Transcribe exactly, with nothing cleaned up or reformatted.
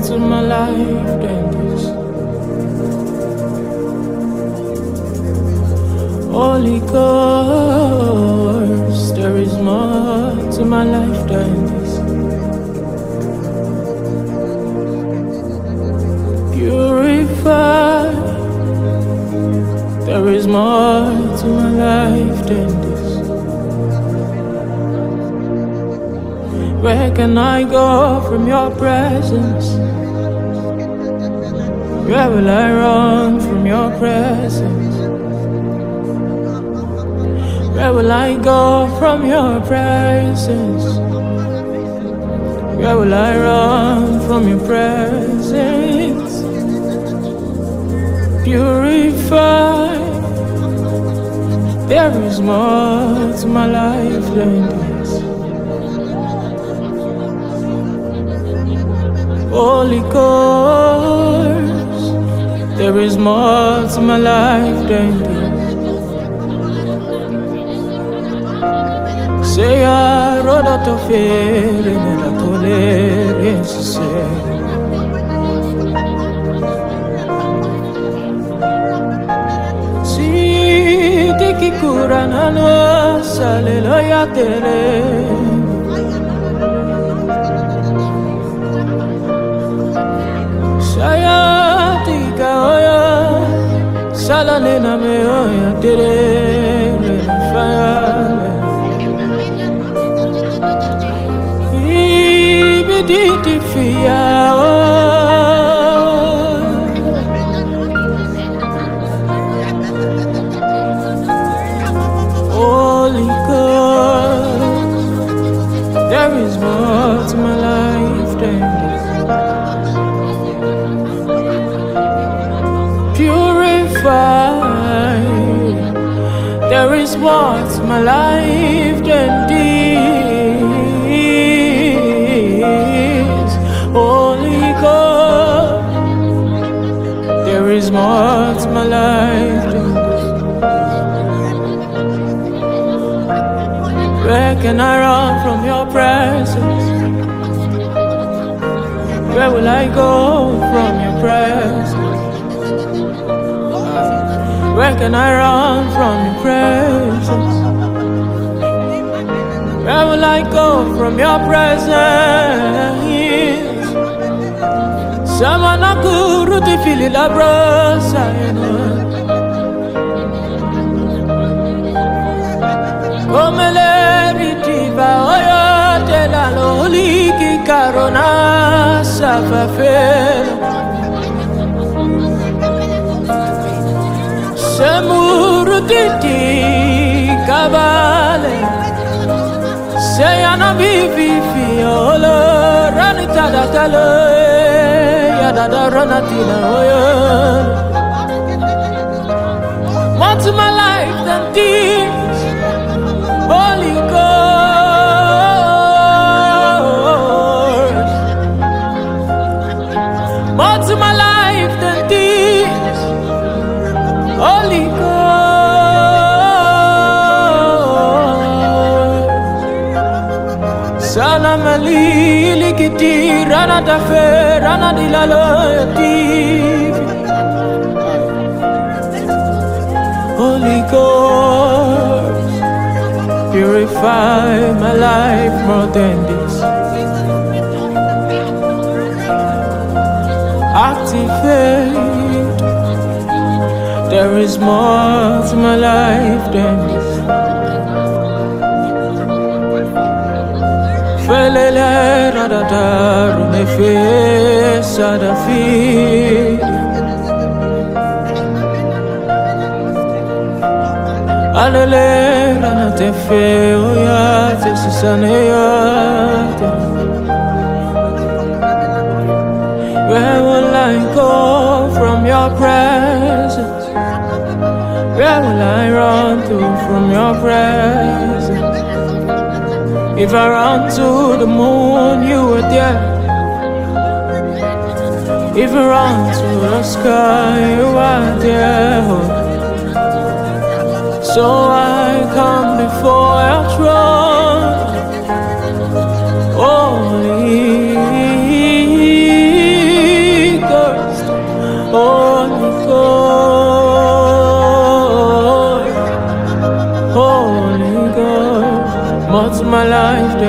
to my life than this. Holy Ghost, there is more to my life than this. Purify, there is more to my life than this. Where can I go from your presence? Where will I run from your presence? Where will I go from your presence? Where will I run from your presence? Purify, there is more to my life than this. Holy Ghost, there is more to my life than this. Say I wrote out of fear and I told it to say. Si tiki kurana no saleloya tere. Saya tika oya salalena me oya tere fire. Did fear Holy Ghost, there is more to my life than this. Purify, there is more to my life than this. Holy God, there is more to my life than this. Where can I run from your presence? Where will I go from your presence? Where can I run from your presence? Where will I go from your presence? Samana kuru ti fili la brosa come le ritiva oyo te la loli ki karona safafelo semuru titi kabale seyana bibi fiolo ranita da kalo da da ranatina oyo. More to my life than this. Holy Ghost, more to my life than this. Holy Ghost, Salam Ali Kiti Rana da fe Rana di la loyalty. Holy Ghost, purify my life more than this. Activate, there is more to my life than this. Felele radada runefe sadafi. Alele ranatefe oyate sisaneyate. Where will I go from your presence? Where will I run to from your presence? If I run to the moon, you were there. If I run to the sky, you are there. So I come before your throne. Holy Holy Ghost, Holy Ghost. But my life